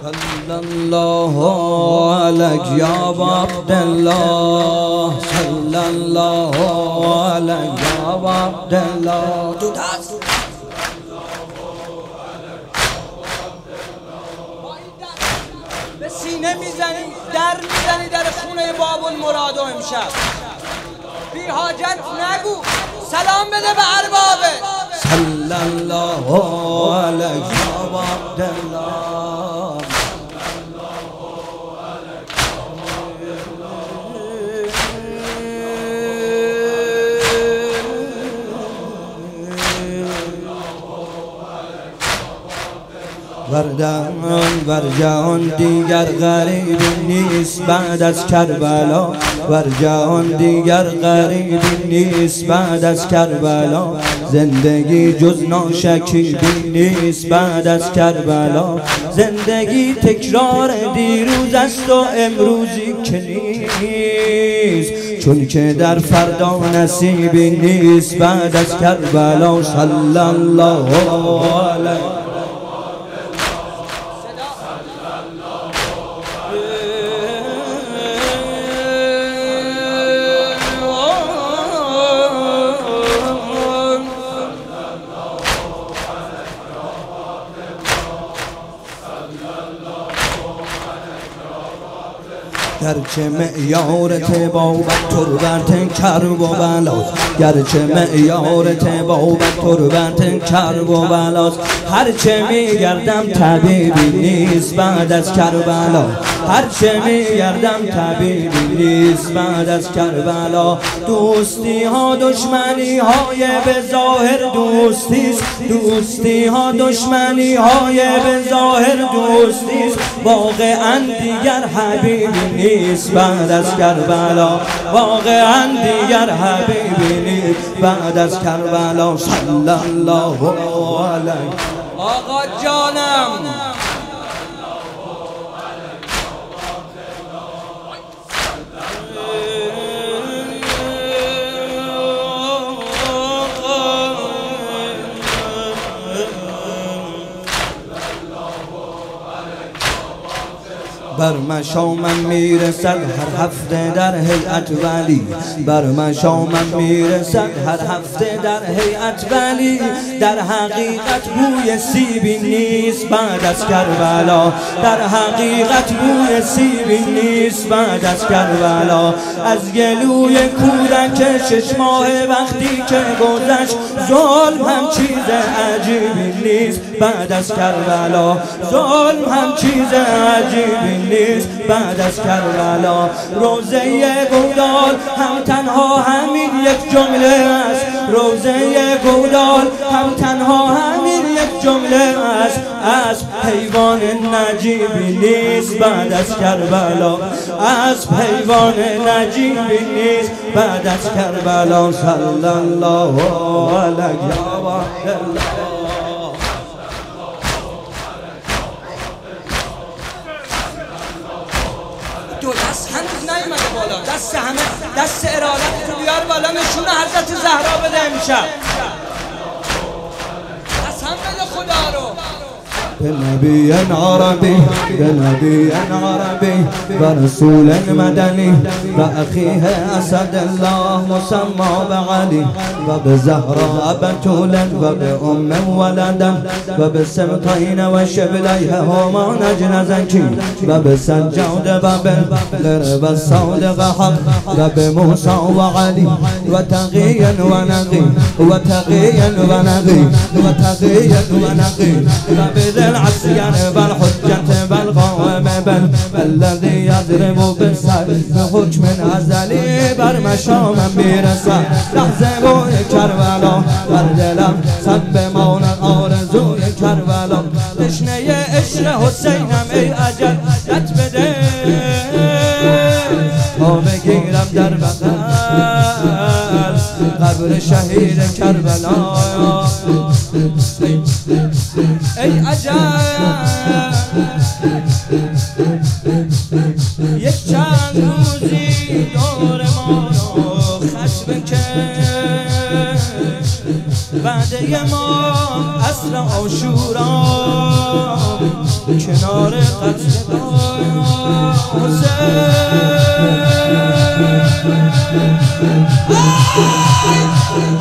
صلی الله علیک یا عبدالله، صلی الله علیک یا عبدالله. تو دست به سینه میزنی، در میزنی در خونه باب المراد. امشب بی حاجت نگو، سلام بده به اربابه. صلی الله علیک یا عبدالله. بر جهان دیگر غریبی نیست بعد از کربلا، بر جهان دیگر غریبی نیست بعد از کربلا. زندگی جز ناشکیبی نیست بعد از کربلا. زندگی تکرار دیروز است و امروزی که نیست، چون که در فردا نصیبی نیست بعد از کربلا. صلی الله علیه. گرچه معیار طبابت تربت کرب و بلاست، گرچه معیار طبابت تربت کرب و بلاست. هرچه میگردم طبیبی نیست بعد از کربلا، هرچه میگردم طبیبی نیست بعد از کربلا. دوستی ها دشمنی های به ظاهر دوستیست، دوستی ها دشمنی های به ظاهر دوستیست. واقعا دیگر حبیبی نیست بعد از کربلا، واقعا دیگر حبیبی نیست بعد از کربلا. صلی الله علیه. آقا جانم بر مشامم میرسد هر هفته در هیئت ولی، بر مشامم میرسد هر هفته در هیئت ولی. در حقیقت بوی سیبی نیست بعد از کربلا، در حقیقت بوی سیبی نیست بعد از کربلا. از گلوی کودک 6 ماه وقتی که گذشت، ظلم هم چیز عجیبی نیست بعد از کربلا، ظلم هم چیز عجیبی نیست بعد از کربلا. روزه گودال هم تنها همین یک جمله است، روزه گودال هم تنها همین یک جمله است. از حیوان نجیبی نیست بعد از کربلا، از حیوان نجیبی نیست بعد از کربلا. صلی الله علیه و آله. دست هنوز نیومده بالا، دست همه دست ارادت تو بیار بالا، نشون حضرت زهرا بده امشب. قسم بده خدا رو. بنبی عربی، بنبی عربی و رسول مدنی و اخیه اسد الله مسمى بعلی و بزهرا بتول و بأم ولدا و بسبطین و شبلیه هما نجل زکی و بسجاد و بالغر و صادق حق و بموسى و علی و تقی و نقی و تقی و نقی و تقی و نقی و بذل العسكر بالحجة بالقوم الذي يضرب بالسيف بحكم ازلی. بر مشامم میرسد لحظه بوی کربلا، بر دلم صد بماند آرزوی کربلا. تشنه عشق حسینم ای اجل دت بده، تا بگیرم در بغل قبر شهید کربلا. ای عجب یک چند روزی دور ما رو خشم که بعد ما عصر عاشورا کنار قتل حسین